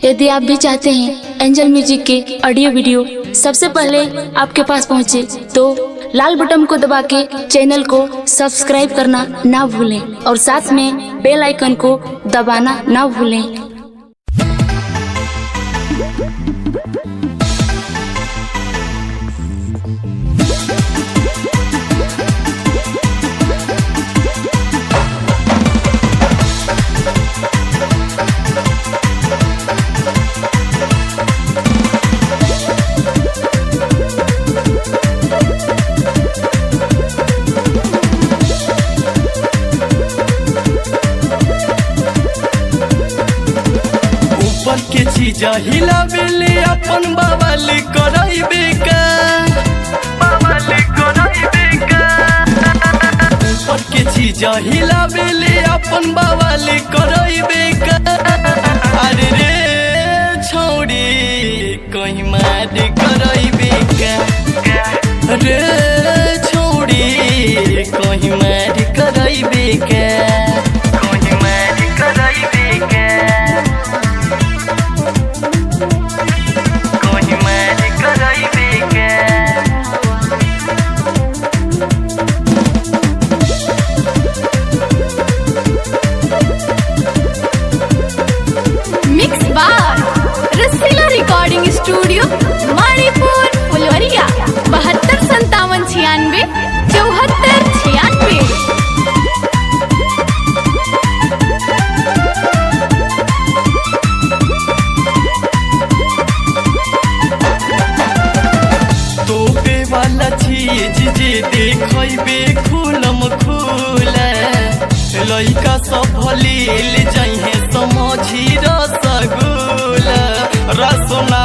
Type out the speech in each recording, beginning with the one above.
यदि आप भी चाहते हैं एंजल म्यूजिक के ऑडियो वीडियो सबसे पहले आपके पास पहुंचे, तो लाल बटन को दबा के चैनल को सब्सक्राइब करना ना भूलें और साथ में बेल आइकन को दबाना ना भूलें। के चीज हिलावेले अपन बाबाले करइबे का ऊपर के चीज हिलावेले अपन बाबाले करइबे का। अरे रे छोड़ी कहीं मार करइबे का, रे छोड़ी कहीं मार करइबे का, कहीं मार करइबे का। मिक्स बार रसीला रिकॉर्डिंग स्टूडियो मणिपुर फुलवरिया 72 57 96 74 96। तोपे वाला चीज जे देखइबे खुलम खुला, लइका सब भलील जइहे समझी रसगुल्ला रसना।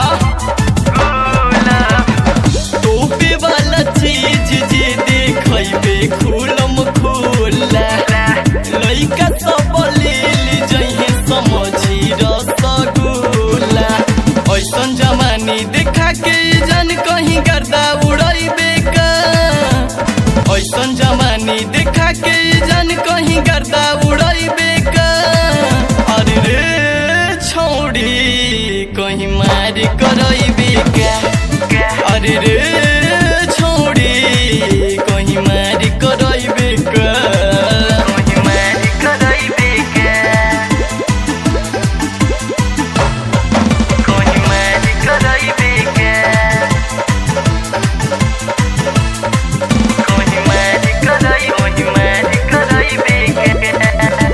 तोपे वाला चीज जे देखइबे खुलम खुला, लइका सब भलील जइहे समझी रसगुल्ला। ऐसन जमानी देखा के जन कहीं गर्दा उड़ाइबे का, ऐसन जमानी देखा के जन कहीं गर्दा उड़ाइबे का। अरे रे छोड़ी कहीं मार करइबे का, अरे रे छोड़ी कहीं मार करइबे का, कहीं मार करइबे का, कहीं मार करइबे का, कहीं मार करइबे का।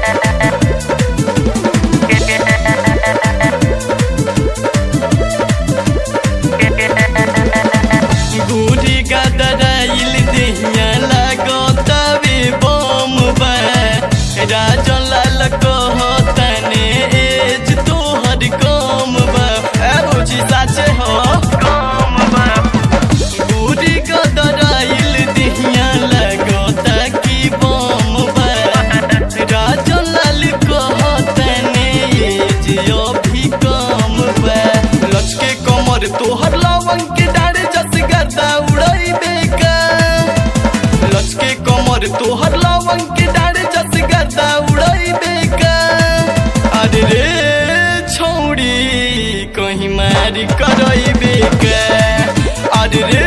गोरी गदराइल देहिया लागतावे बम बा, राजन लाल कहतने एज तोहर कम बा। ए बुझी साचे हो कम बा, गोरी गदराइल देहिया लागता की बम बा, राजन लाल कहतने एज अभी कम बा। लचके कमर तोहर लवंग के डारे जस गर्दा उड़ाइबे का, लचके कमर तोहर लवंग के डारे जस गर्दा उड़ाइबे का। अरे रे छोड़ी कहीं मार करइबे का, अरे रे